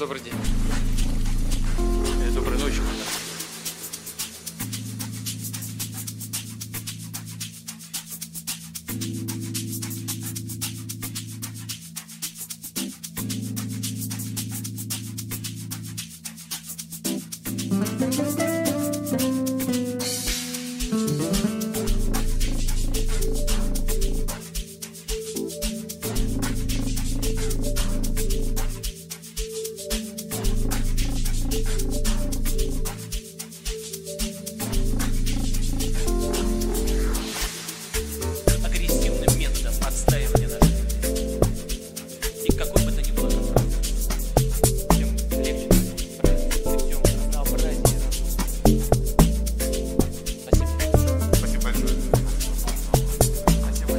Добрый день. Доброй ночи. Агрессивным методом отстаивания нашей идеи. И какой бы то ни было название, тем легче придем к разнообразию. Спасибо. Спасибо большое. Спасибо.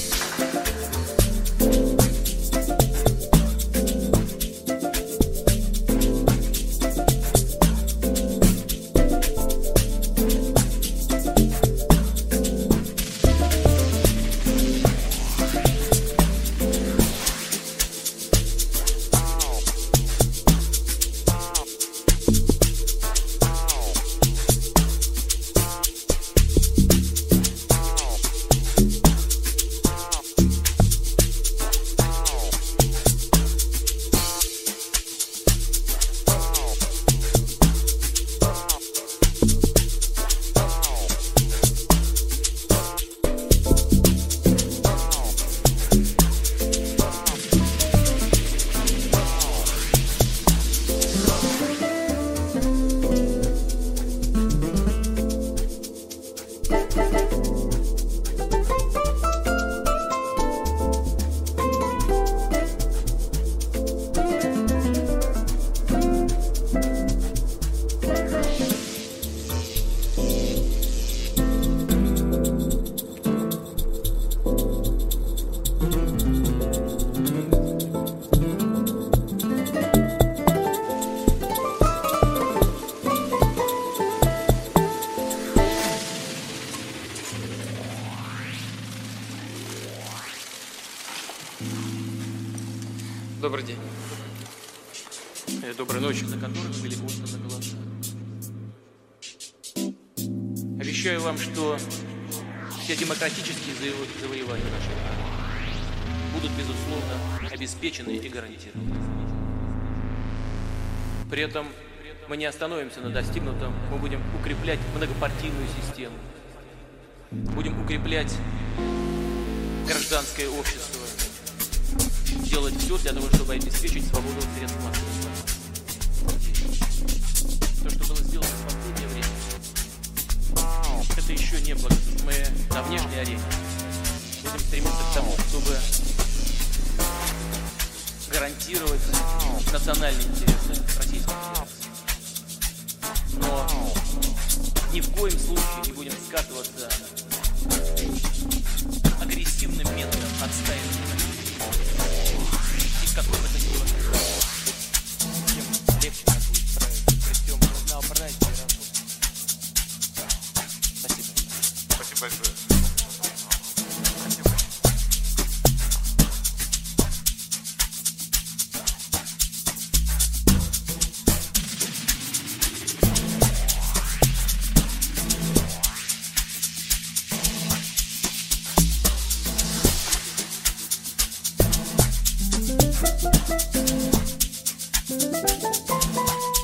Добрый день. Доброй ночи. За которых были отданы голоса. Обещаю вам, что все демократические завоевания нашей страны будут, безусловно, обеспечены и гарантированы. При этом мы не остановимся на достигнутом, мы будем укреплять многопартийную систему, будем укреплять гражданское общество, делать все для того, чтобы обеспечить свободу средств массовой информации. То, что было сделано в последнее время, это еще не благо. Мы на внешней арене будем стремиться к тому, чтобы гарантировать национальные интересы Российской Федерации. Но ни в коем случае не будем скатываться агрессивным методом отстаивания. И какой бы то ни было название, тем легче нас будет править при всем разнообразии работы. Спасибо. Спасибо большое. Спасибо.